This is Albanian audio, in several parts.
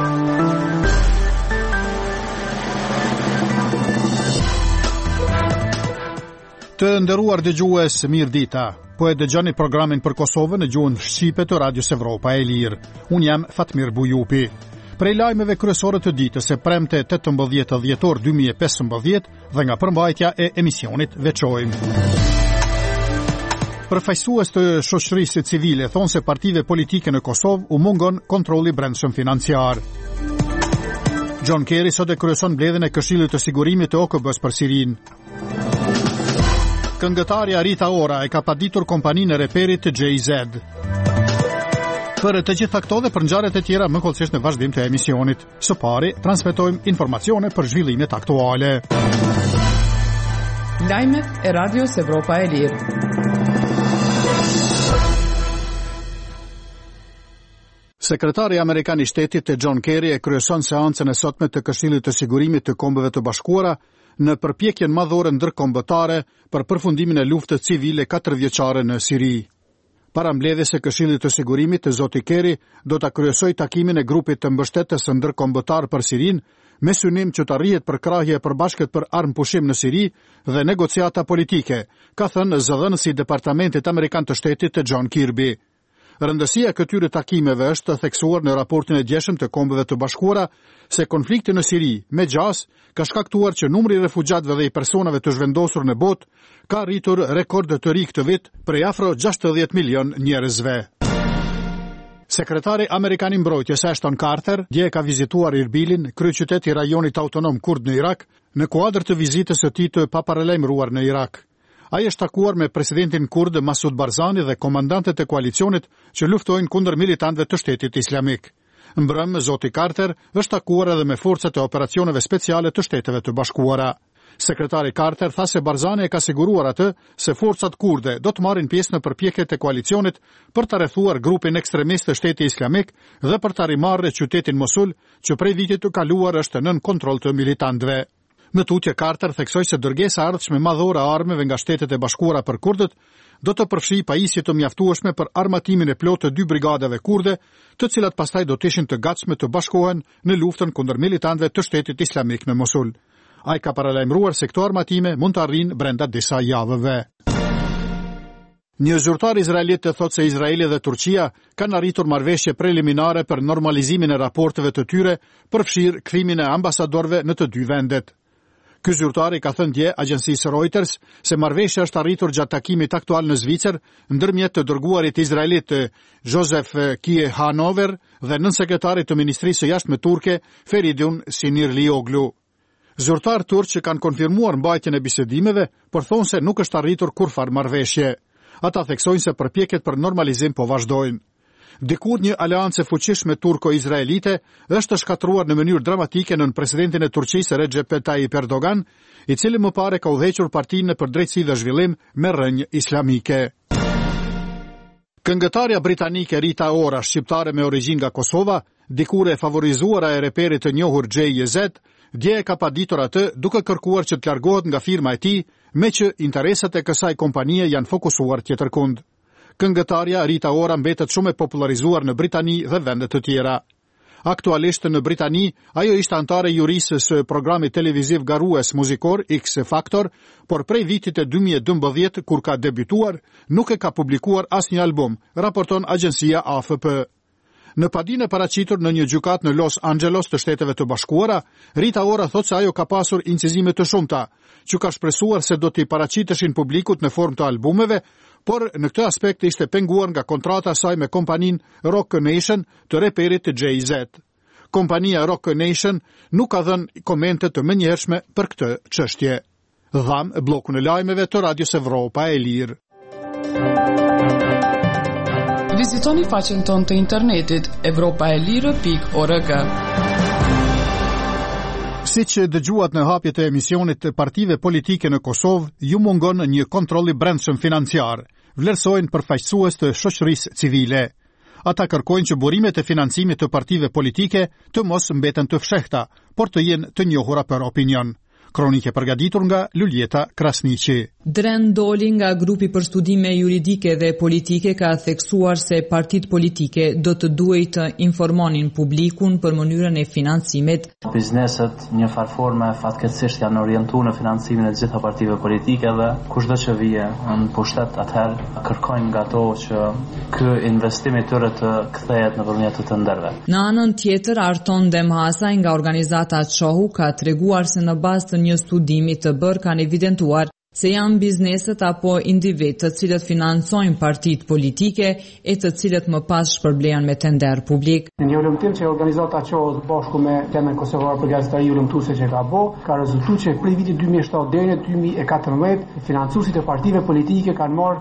Të nderuar dëgjues, mirë dita. Po e dëgjoni programin për Kosovën në gjuhën shqipe të Radios Evropa e Lirë. Unë jam Fatmir Bujupi. Prej lajmeve kryesore të ditës e premte 18 dhjetor 2015 dhe nga përmbajtja e emisionit veçojmë. Përfaqësues të shoqërisë civile thonë se partive politike në Kosovë u mungon kontrolli brendshëm financiar. John Kerry sot e kryeson mbledhjen e Këshillit të Sigurimit të OKB-s për Sirinë. Këngëtarja Rita Ora e ka paditur kompaninë e reperit të JZ. Për të gjitha këto dhe për ngjarjet e tjera më kollësisht në vazhdim të emisionit. Së pari, transmetojmë informacione për zhvillimet aktuale. Lajmet e Radios Evropa e Lirë. Sekretari Amerikan i Shtetit John Kerry e kryeson seancën e sotme të Këshillit të Sigurimit të Kombeve të Bashkuara në përpjekjen madhore ndërkombëtare për përfundimin e luftës civile 4 vjeçare në Siri. Para mbledhjes së Këshillit të Sigurimit, zoti Kerry do ta kryesojë takimin e grupit të mbështetës së ndërkombëtar për Sirinë me synim që të arrihet përkrahje e përbashkët për armpushim në Siri dhe negociata politike, ka thënë zëdhënësi i Departamentit Amerikan të Shtetit John Kirby. Rëndësia këtyre takimeve është theksuar në raportin e djeshëm të Kombeve të Bashkuara se konflikti në Siri me gjas ka shkaktuar që numri i refugjatëve dhe i personave të zhvendosur në botë ka rritur rekord të ri këtë vit prej afro 60 milion njerëzve. Sekretari Amerikan i Mbrojtjes Ashton Carter dje ka vizituar Irbilin, kryeqytet i rajonit autonom kurd në Irak, në kuadër të vizitës së tij të paparalajmëruar në Irak. Ai është takuar me presidentin kurd Masud Barzani dhe komandantët e koalicionit që luftojnë kundër militantëve të Shtetit Islamik. Mbrëm, zoti Carter është takuar edhe me forcat e operacioneve speciale të Shteteve të Bashkuara. Sekretari Carter tha se Barzani e ka siguruar atë se forcat kurde do të marrin pjesë në përpjekjet e koalicionit për të rrethuar grupin ekstremist të Shtetit Islamik dhe për të rimarrë qytetin Mosul, që prej vitit të kaluar është nën kontroll të militantëve. Në tutje, Carter theksoi se dërgesa ardhshme madhore armëve nga Shtetet e Bashkuara për kurdët do të përfshijë pajisje të mjaftueshme për armatimin e plotë të 2 brigadave kurde, të cilat pastaj do të ishin të gatshme të bashkohen në luftën kundër militantëve të Shtetit Islamik në Mosul. Ai ka paralajmëruar se këto armatime mund të arrijnë brenda disa javëve. Një zyrtar izraelit thotë se Izraeli dhe Turqia kanë arritur marrëveshje preliminare për normalizimin e raporteve të tyre, përfshirë kthimin e ambasadorëve në të 2 vendet. Ky zyrtar ka thënë dje agjencisë Reuters se marrëveshja është arritur gjatë takimit aktual në Zvicër ndërmjet të dërguarit izraelit Joseph Kie Hanover dhe nënsekretarit të Ministrisë së Jashtme turke Feridun Sinirlioglu. Zyrtar turq që kanë konfirmuar mbajtjen e bisedimeve, por thonë se nuk është arritur kurfar marrëveshje. Ata theksojnë se përpjekjet për normalizim po vazhdojnë. Dikur një aleancë fuqishme turko-izraelite është shkatruar në mënyrë dramatike nën presidentin e Turqisë Recep Tayyip Erdogan, i cili më parë ka udhëhequr partinë për drejtësi dhe zhvillim me rrënjë islamike. Këngëtarja britanike Rita Ora, shqiptare me origjinë nga Kosova, dikur e favorizuara e reperit të njohur JZ, dje e ka paditur atë duke kërkuar që të largohet nga firma e tij, me që interesat e kësaj kompanie janë fokusuar tjetërkund. Këngëtarja Rita Ora mbetet shumë e popularizuar në Britani dhe vende të tjera. Aktualisht në Britani, ajo ishte antare jurisë së programit televiziv garues muzikor X Factor, por prej vitit e 2012 kur ka debutuar, nuk e ka publikuar asnjë album, raporton agjencia AFP. Në padinë e paraqitur në një gjykatë në Los Angeles të Shteteve të Bashkuara, Rita Ora thotë se ajo ka pasur incizime të shumta, që ka shpresuar se do t'i paraqiteshin publikut në formë të albumeve, por në këtë aspekt ishte penguar nga kontrata saj me kompaninë Rock Nation të reperit të JZ. Kompania Rock Nation nuk ka dhënë komente të menjëhershme për këtë çështje. Dham bllokun e lajmeve të Radios Evropa e Lirë. Vizitoni faqen tonë të internetit evropaelire.org. Siç dëgjuat në hapjet e emisionit të partive politike në Kosovë, ju mungon një kontroll i brendshëm financiar, vlerësojnë përfaqësues të shoqërisë civile. Ata kërkojnë që burimet e financimit të partive politike të mos mbeten të fshehta, por të jenë të njohura për opinion. Kronike përgatitur nga Luljeta Krasniqi. Dren Doli nga grupi për studime juridike dhe politike ka theksuar se partitë politike do të duhet të informonin publikun për mënyrën e financimit. Bizneset një farforme fatkeqësisht janë orientuar në financimin e gjitha partive politike dhe kushdo që vije në pushtet atëherë kërkojnë nga ato që ky investim i tyre të kthehet nëpërmjet të nderve. Në anën tjetër, Arton Demhasaj nga organizata Çohu ka treguar se në bazë të një studimi të bërë kanë evidentuar se janë bizneset apo individ të cilët financojnë partitë politike e të cilët më pas shpërblehen me tender publik. Në një ulëmtim që organizata Çohu bashku me Temën Kosovar për gazetari ulëmtuese që ka rezultuar që prej vitit 2007 deri në 2014 financuesit e partive politike kanë marrë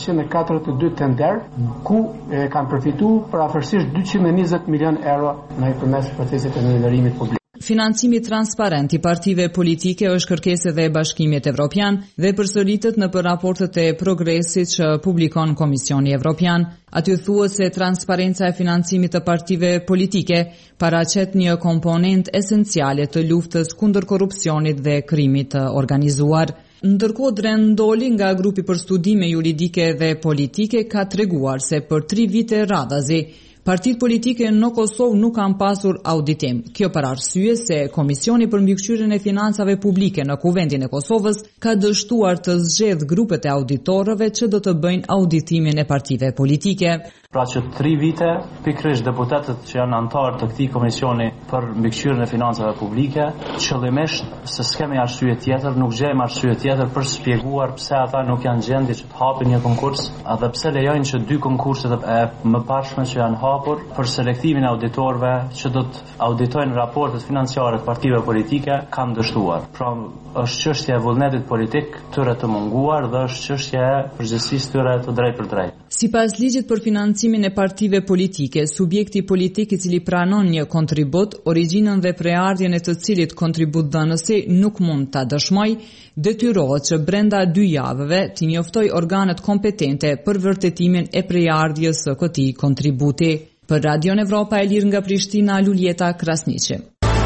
442 tender ku kanë përfituar për afërsisht 220 milion euro nëpërmes procesit të nderimit publik. Financimi transparent i partive politike është kërkesë dhe e Bashkimit Evropian dhe përsëritet në raportet e progresit që publikon Komisioni Evropian. Aty thuhet se transparenca e financimit të partive politike paraqet një komponent esenciale të luftës kundër korrupsionit dhe krimit të organizuar. Ndërkohë Dren Doli nga grupi për studime juridike dhe politike ka treguar se për 3 vite radhazi partitë politike në Kosovë nuk kanë pasur auditim. Kjo për arsye se Komisioni për mbikëqyrjen e financave publike në Kuvendin e Kosovës ka dështuar të zgjedh grupet e auditorëve që do të bëjnë auditimin e partive politike. Pra që 3 vite, pikërisht deputetët që janë antarë të këtij komisioni për mbikëqyrjen e financave publike, qëllimisht se s'kemi arsye tjetër, nuk gjejmë arsye tjetër për shpjeguar pse ata nuk janë gjendje që të hapin një konkurs, edhe pse lejojnë që 2 konkurset e mëparshme që janë hapur për selektimin e auditorëve që do të auditojnë raportet financiare të partive politike kanë dështuar. Pra është çështja e vullnetit politik tyre të munguar dhe është çështja e përgjegjësisë tyre të drejtë për drejtë. Sipas ligjit për financimin e partive politike, subjekti politik i cili pranon një kontribut, origjinën dhe preardhjen e të cilit kontributdhënësi nuk mund ta dëshmojë, detyrohet që brenda 2 javëve të njoftoj organet kompetente për vërtetimin e preardhjes së këtij kontributi. Për Radio Evropa e Lirë nga Prishtina, Luljeta Krasniqi.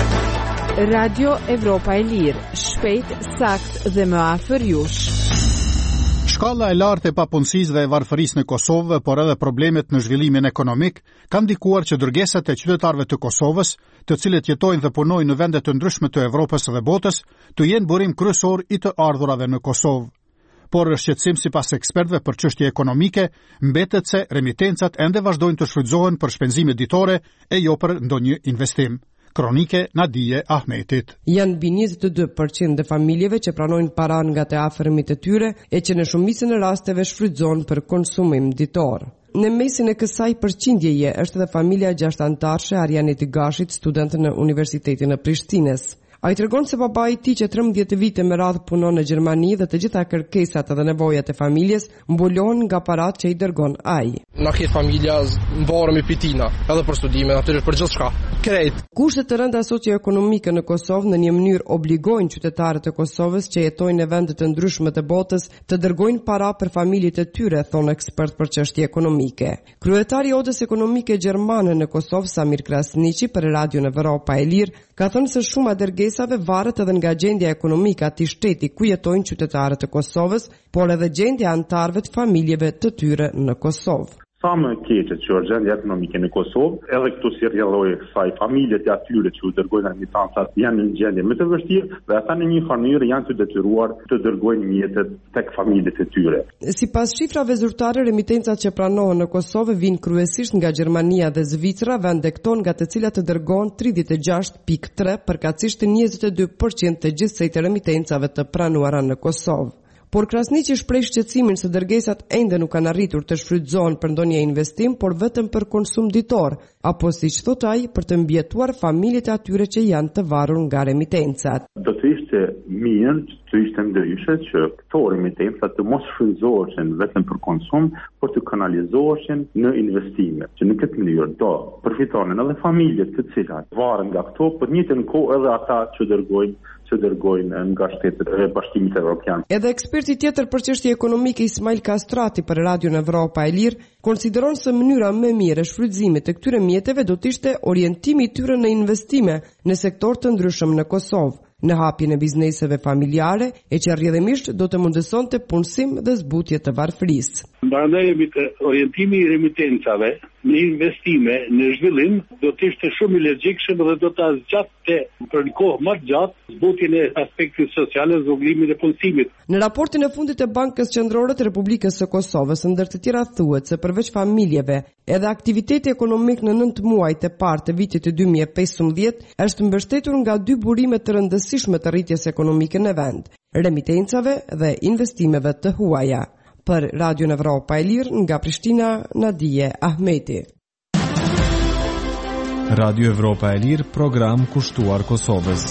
Radio Evropa e Lirë, shpejt, sakt dhe më afër jush. Shkalla e lartë e papunësisë dhe e varfërisë në Kosovë, por edhe problemet në zhvillimin ekonomik, kanë ndikuar që dërgesat e qytetarëve të Kosovës, të cilët jetojnë dhe punojnë në vende të ndryshme të Evropës dhe botës, të jenë burim kryesor i të ardhurave në Kosovë. Por shqetësim sipas ekspertëve për çështje ekonomike, mbetet se remitencat ende vazhdojnë të shfrytëzohen për shpenzime ditore e jo për ndonjë investim. Kronike Nadije Ahmetit. Janë mbi 22% të familjeve që pranojnë para nga të afërmit e tyre e që në shumicën e rasteve shfrytëzohen për konsumim ditor. Në mesin e kësaj përqindjeje është edhe familja 6 antarësh e Arjanit Gashit, student në Universitetin e Prishtinës. Ai tregon se babai i tij që 13 vite me radhë punon në Gjermani dhe të gjitha kërkesat dhe nevojat e familjes mbulohen nga paratë që i dërgon ai. Na këtë familja mbarëm i pitina, edhe për studime, natyrisht për gjithçka. Krejt. Kushtet të rënda socioekonomike në Kosovë në një mënyrë obligojnë qytetarët e Kosovës që jetojnë në vende të ndryshme të botës të dërgojnë para për familjet e tyre, thon ekspert për çështje ekonomike. Kryetari i Odës Ekonomike Gjermane në Kosovë, Samir Krasniqi, për Radio Evropa e Lirë, ka thënë se shumë dërgesave varet edhe nga gjendja ekonomike e atij shteti ku jetojnë qytetarët e Kosovës, por edhe gjendja e antarëve të familjeve të tyre në Kosovë. Sa më keqe që është gjendja ekonomike në Kosovë, edhe këtu si rrjedhoi kësaj familjet e atyre që u dërgojnë remitancat janë në gjendje më të vështirë dhe ata në një mënyrë janë të detyruar të dërgojnë mjetet tek familjet e tyre. Sipas shifrave zyrtare, remitencat që pranohen në Kosovë vijnë kryesisht nga Gjermania dhe Zvicra, vende këto nga të cilat të dërgohen 36.3, përkatësisht 22% të gjithsej të remitencave të pranuara në Kosovë. Por Krasniqi shpreh shqetësimin se dërgesat ende nuk kanë arritur të shfrytëzohen për ndonjë investim, por vetëm për konsum ditor, apo siç thot ai, për të mbjetuar familjet e atyre që janë të varur nga remitencat. Do të ishte mirë, të ishte ndryshe që këto remitencat të mos shfrytëzoheshin vetëm për konsum, por të kanalizoheshin në investime. Që në këtë mënyrë do përfitonin edhe familjet të cilat varen nga këto, por në njëjtën kohë edhe ata që dërgojnë nga shtetet e Bashkimit Evropian. Edhe eksperti tjetër për çështje ekonomike Ismail Kastrati për Radio Evropa e Lirë konsideron se mënyra më mirë e shfrytëzimit të këtyre mjeteve do të ishte orientimi i tyre në investime në sektor të ndryshëm në Kosovë. në hapjen e bizneseve familjare e që rrjedhimisht do të mundësonte punësim dhe zbutje të varfërisë. Prandaj orientimi i remitencave në investime, në zhvillim, do të ishte shumë i logjikshëm dhe do ta zgjatte për një kohë më të gjatë zbutjen e aspektit social dhe zvoglimin e punësimit. Në raportin e fundit të Bankës Qendrore të Republikës së Kosovës, ndër të tjera thuhet se përveç familjeve, edhe aktiviteti ekonomik në 9 muajt e parë të vitit të 2015 është mbështetur nga 2 burime të rëndësishme të rritjes ekonomike në vend, remitencave dhe investimeve të huaja. Për Radio Evropa e Lirë nga Prishtina, Nadije Ahmeti. Radio Evropa e Lirë, program kushtuar Kosovës.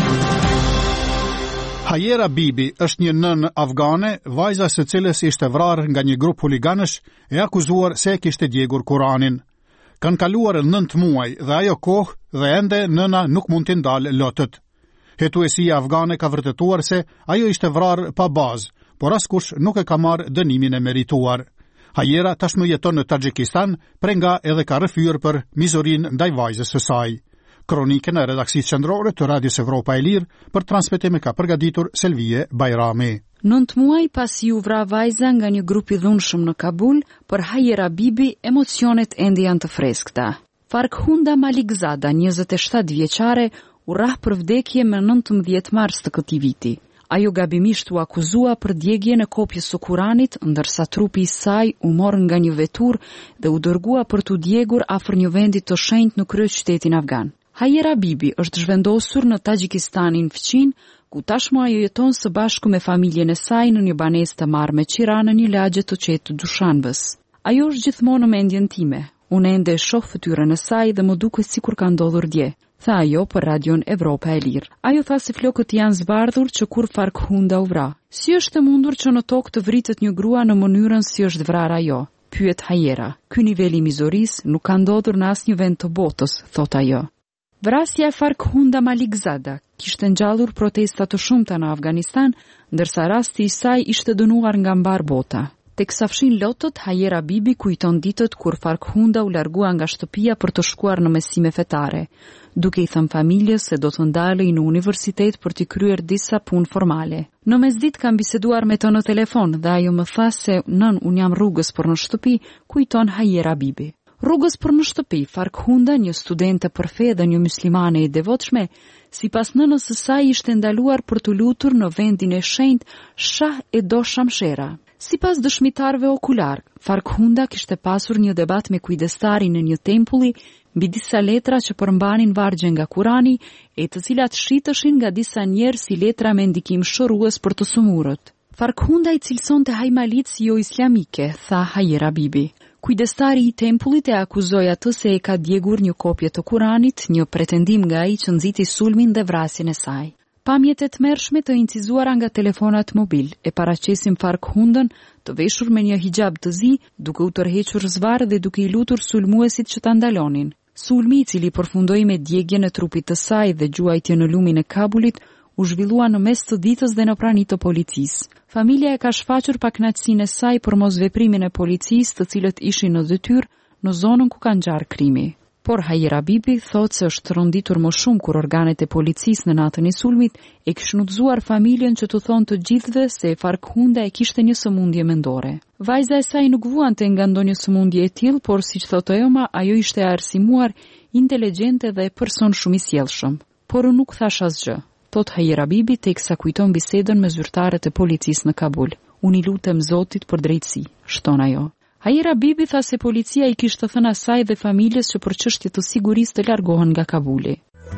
Hajera Bibi është një nënë afgane, vajza së cilës ishte vrarë nga një grup huliganësh e akuzuar se kishte djegur Kuranin. Kanë kaluar 9 muaj dhe ajo kohë dhe ende nëna nuk mund të ndalë lotët. Hetuesia afgane ka vërtetuar se ajo ishte vrarë pa bazë, por askush nuk e ka marrë dënimin e merituar. Hajera tashmë jeton në Taxhikistan, prenga edhe ka rrëfyer për mizorinë ndaj vajzës së saj. Kronikën e redaksisë qendrore të Radios Evropa e Lirë për transmetim ka përgatitur Selvie Bajrami. 9 muaj pasi u vra vajza nga një grup i dhunshëm në Kabul, për Hajera Bibi emocionet ende janë të freskëta. Farkhunda Malikzada, 27 vjeçare, u rrah për vdekje me 19 mars të këtij viti. Ajo gabimisht u akuzua për djegje në kopjes së Kuranit, ndërsa trupi i saj u morë nga një vetur dhe u dërgua për t'u djegur afër një vendi të shenjtë në kryeqytetin afgan. Hajera Bibi është zhvendosur në Taxhikistanin fqin, ku tashmë ajo jeton së bashku me familjen e saj në një banesë të marrë me qira në një lagje të qetë të Dushanbes. Ajo është gjithmonë në mendjen time. Unë ende e shoh fytyrën e saj dhe më duket sikur ka ndodhur dje, tha ajo për Radion Evropa e Lirë. Ajo tha se flokët janë zbardhur që kur Farkhunda u vra. Si është e mundur që në tokë të vritet një grua në mënyrën si është vrarë ajo? Pyet Hajera. Ky nivel i mizorisë nuk ka ndodhur në asnjë vend të botës, thot ajo. Vrasja e Farkhunda Malikzada kishte ngjallur protesta të shumta në Afganistan, ndërsa rasti i saj ishte dënuar nga mbar bota. Teksa fshin lotët, Hajera Bibi kujton ditët kur Farkhunda u largua nga shtëpia për të shkuar në mësime fetare, duke i thënë familjes se do të ndalej në universitet për t'i kryer disa punë formale. Në mesditë kam biseduar me të në telefon dhe ajo më tha se nën unë jam rrugës për në shtëpi, kujton Hajera Bibi. Rrugës për në shtëpi, Farkhunda, një studente për fe dhe një muslimane e devotshme, sipas nënës së saj ishte ndaluar për të lutur në vendin e shenjtë Shah e Do Shamshera. Sipas dëshmitarëve okular, Farkhunda kishte pasur një debat me kujdestarin në një tempulli mbi disa letra që përmbanin vargje nga Kurani e të cilat shitëshin nga disa njerëz si letra me ndikim shërues për të sumurët. Farkhunda i cilësonte hajmalit si jo islamike, tha Hajera Bibi. Kujdestari i tempullit e akuzoi atë se e ka djegur një kopje të Kuranit, një pretendim nga ai që nxiti sulmin dhe vrasjen e saj. Pamjet e tmerrshme të incizuara nga telefonat mobil e paraqesin Farkhundën të veshur me një hijab të zi, duke u tërhequr zvarr dhe duke i lutur sulmuesit që ta ndalonin. Sulmi, i cili përfundoi me djegjen e trupit të saj dhe gjuajtje në lumin e Kabulit, u zhvillua në mes të ditës dhe në prani të policisë. Familja e ka shfaqur pakënaqësinë e saj për mosveprimin e policisë, të cilët ishin në detyrë në zonën ku ka ngjarë krimi. Por Hajera Bibi thotë se është rënditur më shumë kur organet e policisë në natën e sulmit e kishin udhëzuar familjen që të thonë të gjithëve se Farkhunda e kishte një sëmundje mendore. Vajza e saj nuk vuante nga ndonjë sëmundje e tillë, por siç thotë ajo ishte arsimuar, inteligjente dhe person shumë i sjellshëm. Por unë nuk thash asgjë, thot Hajera Bibi teksa kujton bisedën me zyrtarët e policisë në Kabul. Unë i lutem Zotit për drejtësi, shton ajo. Hajera Bibi tha se policia i kishte thënë asaj dhe familjes që për çështje të sigurisë të largohen nga Kabuli.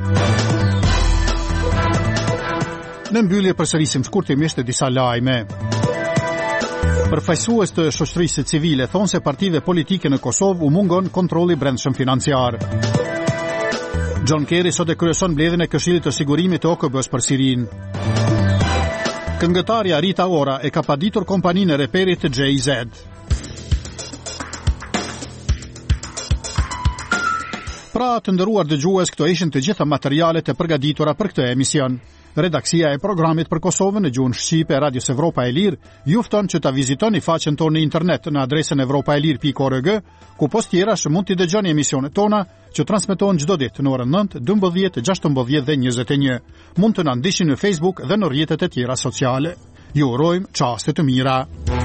Në mbyllje përsërisim shkurtimisht disa lajme. Përfaqësues të shoqërisë civile thonë se partive politike në Kosovë u mungon kontrolli brendshëm financiar. John Kerry sot e kryeson mbledhjen e Këshillit të Sigurimit të OKB-s për Sirinë. Këngëtarja Rita Ora e ka paditur kompaninë e reperit të JZ. Pra të nderuar dëgjues, këto ishin të gjitha materialet e përgatitura për këtë emision. Redaksia e programit për Kosovën në gjuhën shqipe e Radios Evropa e Lirë ju fton që ta vizitoni faqen tonë në internet në adresën evropaelir.org, ku post tjerash mund t'i dëgjoni emisionet tona që transmetohen çdo ditë në orën 9, 12, 16 dhe 21. Mund të na ndiqni në Facebook dhe në rrjetet e tjera sociale. Ju urojmë çaste të mira.